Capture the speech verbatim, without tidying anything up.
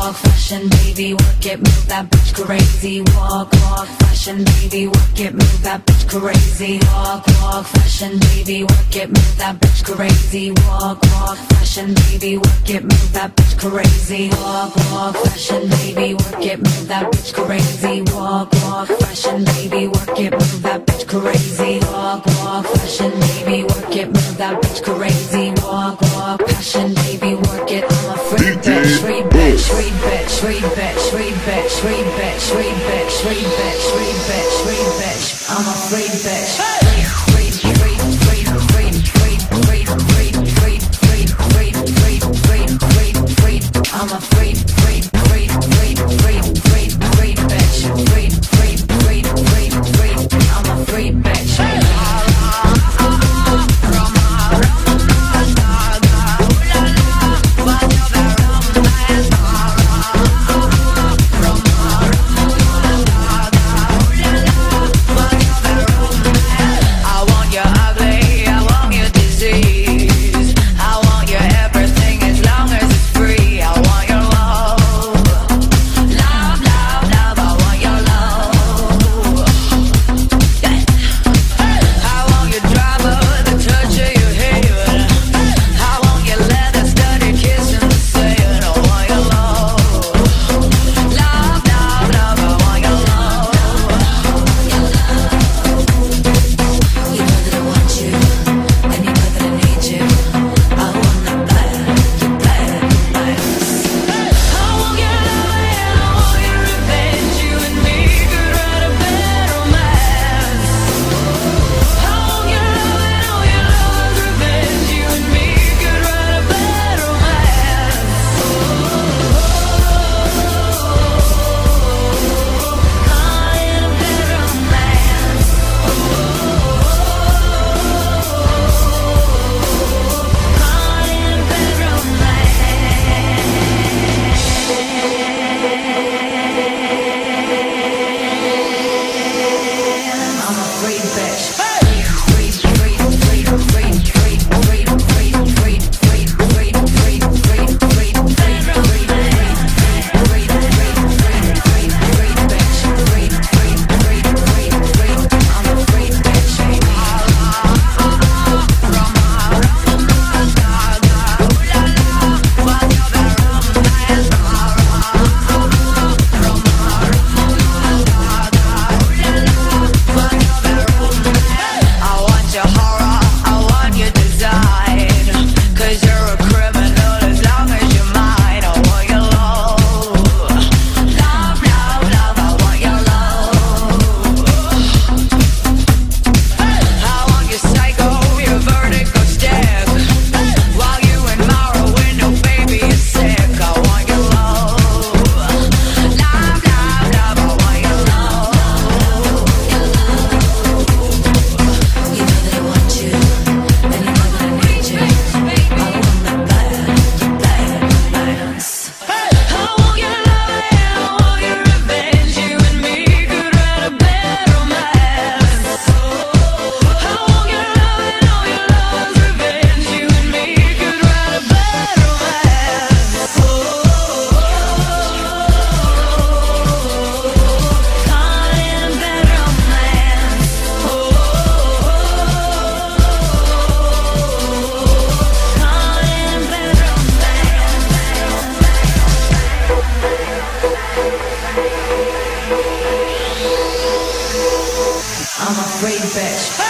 walk, fashion baby, work it, move that bitch crazy. Walk, walk, fashion baby, work it, move that bitch crazy. Walk, walk, fashion baby, work it, move that bitch crazy. Walk, walk, fashion baby, work it, move that bitch crazy. Walk, walk, fashion baby, work it, move that bitch crazy. Walk, walk, fashion baby, work it, move that bitch crazy. Walk, walk, fashion baby, work it, move that bitch crazy. Walk, walk, fashion baby, work it. I'm a free bitch, free bitch, free bitch, free bitch, free bitch, free bitch, free bitch, free bitch, free bitch, free bitch. I'm a free bitch. Free, free, free, free, free, free, free, free, free, free, free, free, free, free, free. I'm a free, free, free, free, free, free, free bitch. Free, free, free, free, free. I'm a free bitch. I'm a free bitch.